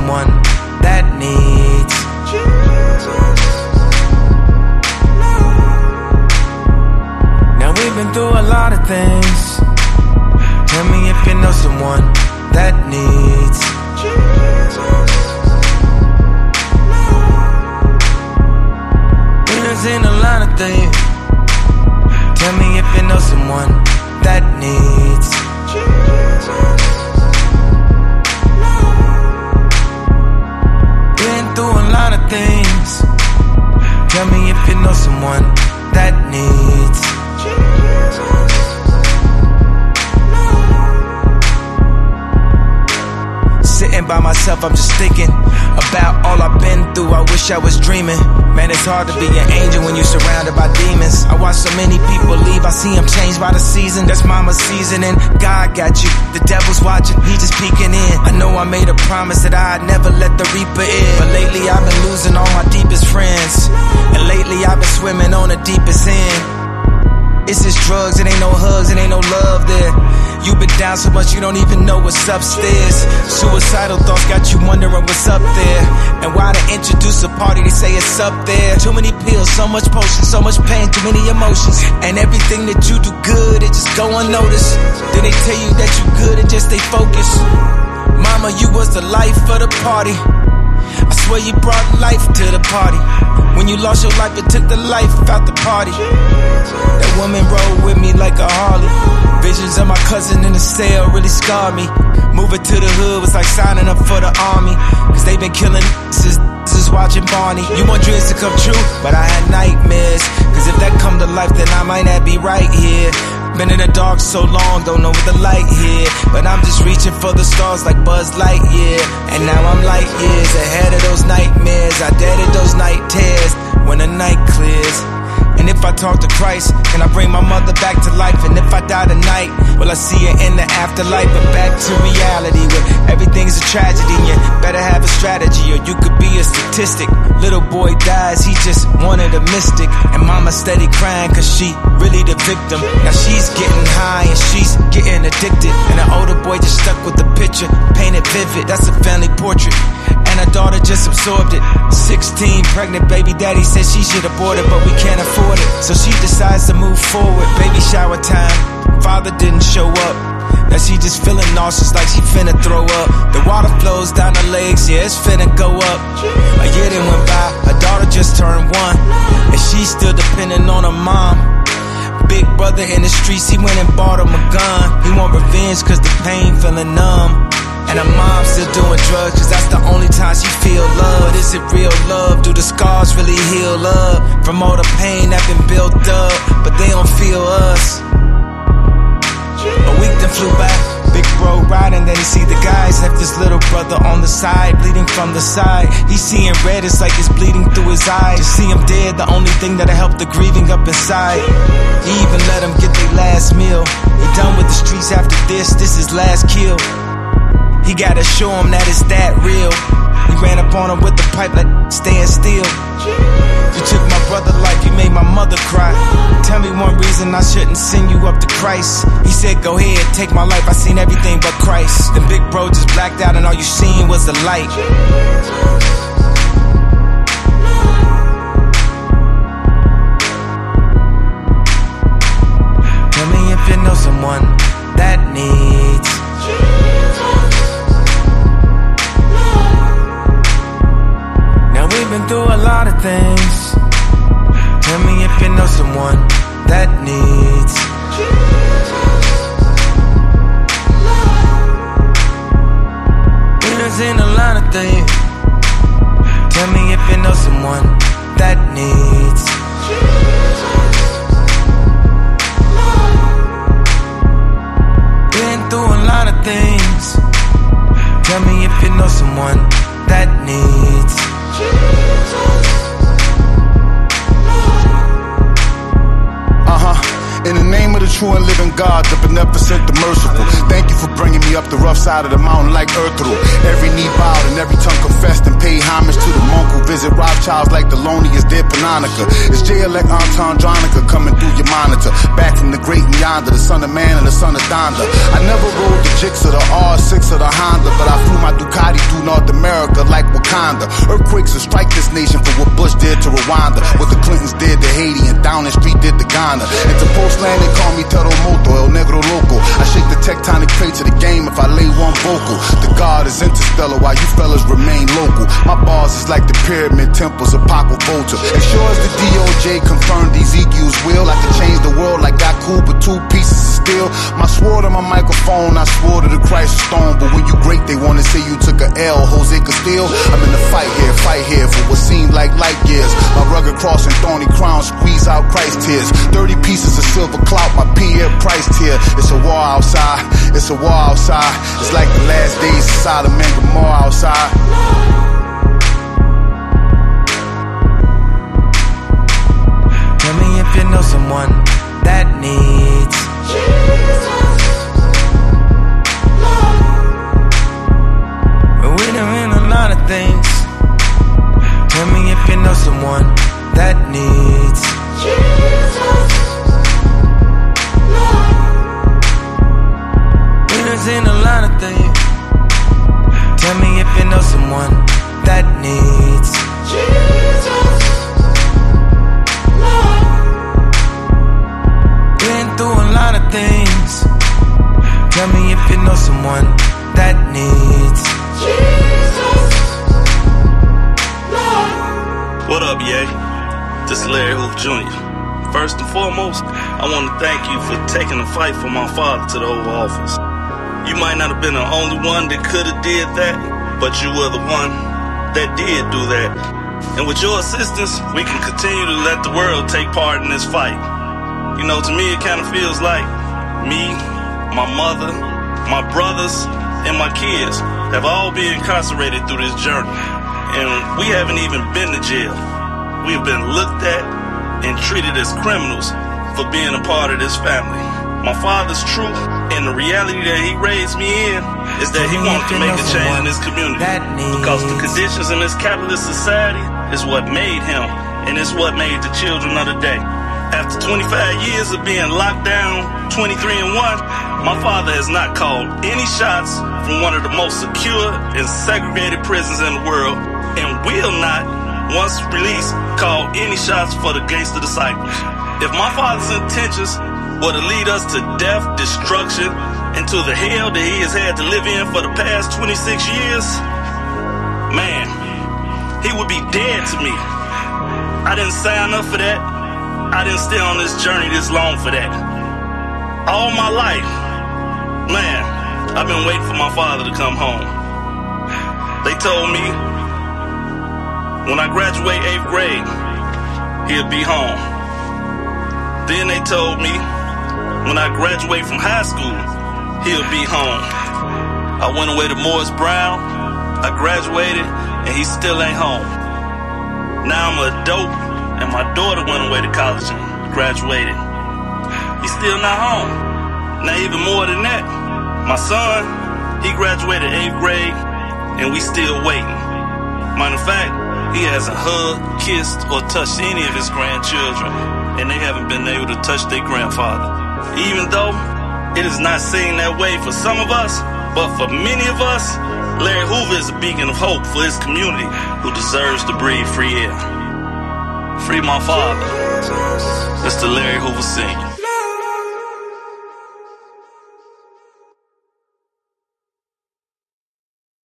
someone that needs Jesus. Now we've been through a lot of things. Tell me if you know someone that needs Jesus. We've been seeing a lot of things. Tell me if you know someone that needs Jesus. Been through a lot of things. Tell me if you know someone that needs Jesus. Sitting by myself, I'm just thinking about all I've been through. I wish I was dreaming. Man, it's hard to be an angel when you're surrounded by demons. I watch so many people leave, I see them changed by the season. That's mama's season and God got you. The devil's watching, he just peeking in. I know I made a promise that I'd never let the reaper in, but lately I've been losing all my deepest friends, and lately I've been swimming on the deepest end. It's just drugs, it ain't no hugs, it ain't no love there. You've been down so much you don't even know what's upstairs. Suicidal thoughts got you wondering what's up there. And why to introduce a party, they say it's up there. Too many pills, so much potion, so much pain, too many emotions. And everything that you do good, it just go unnoticed. Then they tell you that you good and just stay focused. Mama, you was the life of the party. I swear you brought life to the party. When you lost your life, it took the life out the party. That woman rode with me like a Harley. Visions of my cousin in the cell really scarred me. Moving to the hood was like signing up for the army, cause they been killing since watching Barney. You want dreams to come true, but I had nightmares. Cause if that come to life, then I might not be right here. Been in the dark so long, don't know what the light here, but I'm just reaching for the stars like Buzz Lightyear. And now I'm light years ahead of those nightmares. I deaded those night tears when the night clears. And if I talk to Christ, can I bring my mother back to life? And if I die tonight, will I see her in the afterlife? But back to reality, where everything's a tragedy. You better have a strategy, or you could be a statistic. Little boy dies, he just wanted a mystic. And mama steady crying, cause she really the victim. Now she's getting high and she's getting addicted. And the older boy just stuck with the picture, painted vivid. That's a family portrait, and her daughter just absorbed it. 16, pregnant baby daddy said she should abort it, but we can't afford it. So she decides to move forward. Baby shower time, father didn't show up. Now she just feeling nauseous like she finna throw up. The water flows down her legs, yeah, it's finna go up. A year then went by, her daughter just turned 1, and she's still depending on her mom. Big brother in the streets, he went and bought him a gun. He want revenge cause the pain feeling numb. And her mom still doing drugs, cause that's the only time she feel love. But is it real love? Do the scars really heal up from all the pain that been built up? But they don't feel us. A week then flew by, big bro riding, then he see the guys. Left his little brother on the side, bleeding from the side. He seeing red, it's like it's bleeding through his eyes. To see him dead, the only thing that'll help the grieving up inside. He even let him get their last meal. He done with the streets after this is last kill. He gotta show him that it's that real. He ran up on him with the pipe like stand still. You took my brother life, you made my mother cry. Tell me one reason I shouldn't send you up to Christ. He said go ahead, take my life, I seen everything but Christ. Then big bro just blacked out and all you seen was the light. Tell me if you know someone that needs been through a lot of things. Tell me if you know someone that needs we've seen a lot of things. Tell me if you know someone that needs been through a lot of things. Tell me if you know someone that needs In the name of the true and living God, the beneficent, the merciful. Thank you for bringing me up the rough side of the mountain like Earthru. Every knee bowed and every tongue confessed and paid homage to the monk who visit Rothschilds like the loneliest dead Panonica. It's J-Elect Antandronica coming through your monitor. Back from the great and yonder, the son of man and the son of Donda. I never rode the Jix or the R6 or the Honda, but I flew my Ducati through North America like Wakanda. Earthquakes will strike this nation for what Bush did to Rwanda, what the Clintons did to Haiti and Downing Street did to Ghana. And to Postland they call me Terremoto, El Negro Loco. I shake the tectonic plates of the game if I lay one vocal. The God is interstellar while you fellas remain local. My bars is like the pyramid temples of Paco Volta. As sure as the DOJ confirmed Ezekiel's will, I could change the world like Goku with 2 pieces of steel. My sword on my microphone, I swore to the Christ stone. But when you great, they wanna say you took a L, Jose Castillo. I'm in the fight here for what seemed like light years. My rugged cross and thorny crown squeeze out Christ tears. 30 pieces of silver clout, my Pierre Price tier. It's a war outside, it's a war outside. It's like the last days of Sodom and Gomorrah outside. Tell me if you know someone that needs Jesus. We're doing a lot of things. Tell me if you know someone that needs Jesus. We're doing a lot of things. Tell me if you know someone that needs Jesus. Been through a lot of things. Tell me if you know someone that needs Jesus. What up, Ye? This is Larry Hoover Jr. First and foremost, I want to thank you for taking the fight for my father to the Oval Office. You might not have been the only one that could have did that, but you were the one that did do that. And with your assistance, we can continue to let the world take part in this fight. You know, to me, it kind of feels like me, my mother, my brothers, and my kids have all been incarcerated through this journey. And we haven't even been to jail. We have been looked at and treated as criminals for being a part of this family. My father's truth and the reality that he raised me in is that he wanted to make a change in this community. Because the conditions in this capitalist society is what made him, and it's what made the children of the day. After 25 years of being locked down, 23 and 1, my father has not called any shots from one of the most secure and segregated prisons in the world, and will not, once released, call any shots for the gangster disciples. If my father's intentions were to lead us to death, destruction, and to the hell that he has had to live in for the past 26 years, man, he would be dead to me. I didn't sign up for that. I didn't stay on this journey this long for that. All my life, man, I've been waiting for my father to come home. They told me when I graduate 8th grade, he'll be home. Then they told me when I graduate from high school, he'll be home. I went away to Morris Brown, I graduated, and he still ain't home. Now I'm an adult, and my daughter went away to college and graduated. He's still not home. Now even more than that, my son, he graduated 8th grade, and we still waiting. Matter of fact, he hasn't hugged, kissed, or touched any of his grandchildren, and they haven't been able to touch their grandfather. Even though it is not seen that way for some of us, but for many of us, Larry Hoover is a beacon of hope for his community who deserves to breathe free air. Free my father, Mr. Larry Hoover Sr.